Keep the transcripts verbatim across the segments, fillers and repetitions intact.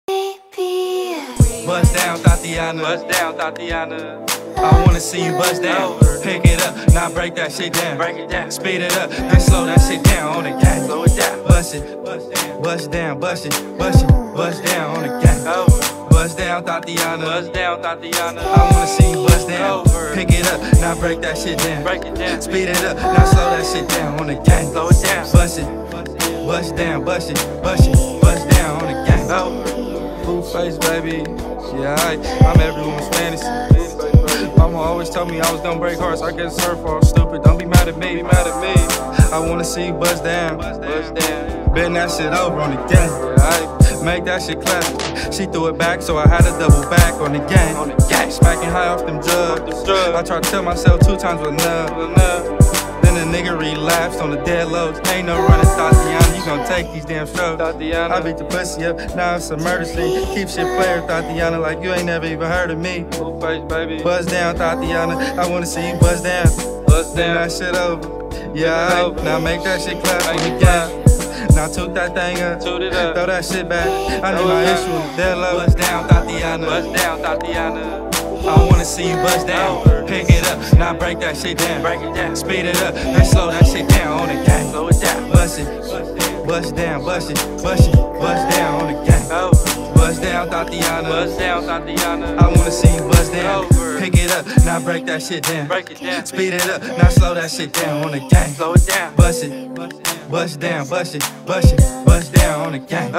Bust down, Tatiana. Bust down, Tatiana. I wanna see you bust down. Pick it up, now break that shit down. Break it down. Speed it up, then slow that shit down on the gang. Slow it down. Bust it, bust down, bust down, bust it, bust it, bust down on the gang. Bust down, Tatiana. Bust down, Tatiana. I wanna see you bust down. Pick it up, now break that shit down. Break it down. Speed it up, now slow that shit down on the gang. Slow it down. Bust it, bust down, bust it, bust it, bust down on the gang. Blue face, baby. Yeah, I, I'm everyone's fantasy. Mama always told me I was gonna break hearts. I guess her fault, stupid. Don't be mad at me, be mad at me. I wanna see you bust down, bust down. Bend that shit over on the gang. Yeah, make that shit clap. She threw it back, so I had to double back on the gang. On the gang, smacking high off them drugs. I tried to tell myself two times was enough. Then the nigga relapsed on the dead lows. Ain't no running, Tatiana. You gon' take these damn strokes. Tatiana. I beat the pussy up, now it's a murder scene. Keep shit player, Tatiana, like you ain't never even heard of me. Full face, baby. Buzz down, Tatiana. I wanna see you buzz down. Buzz down. That shit over. Yeah, I, now make that shit clap on the gang. Now toot that thing up, toot it up, throw that shit back. I need my issue with dead low. Buzz down, Tatiana. Buzz down, Tatiana. I wanna see you bust down. Pick it up, now break that shit down. Break it down. Speed it up, then slow that shit down on the gang. Slow it down. Bust it, bust down, bust it, bust it, bust down on the gang. Bust down, Tatiana. Bust down, Tatiana. I wanna see you bust down. Pick it up, now break that shit down. Break it down. Speed it up, now slow that shit down on the gang. Slow it down. Bust it, bust down, bust it, bust it, bust down on the gang.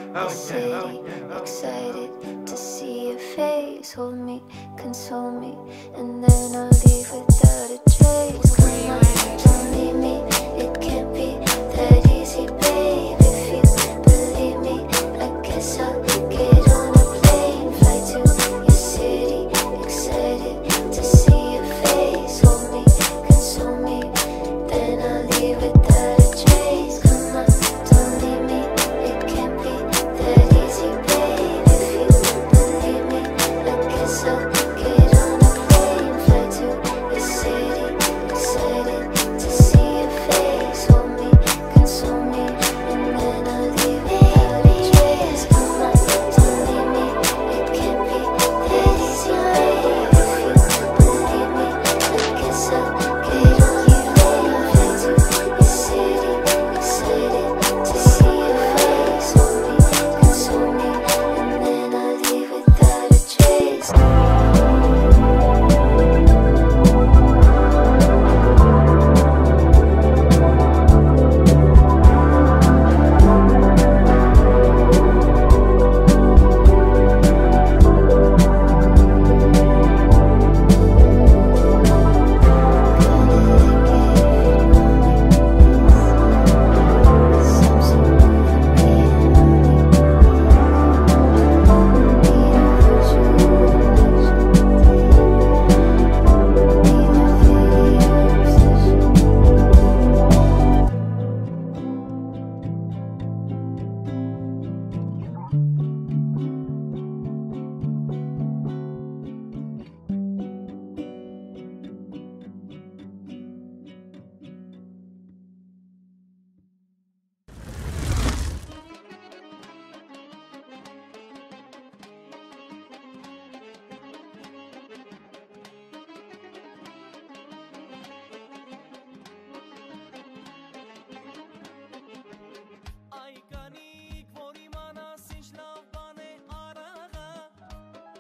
Excited to see your face, hold me, console me, and then I'll leave without a trace.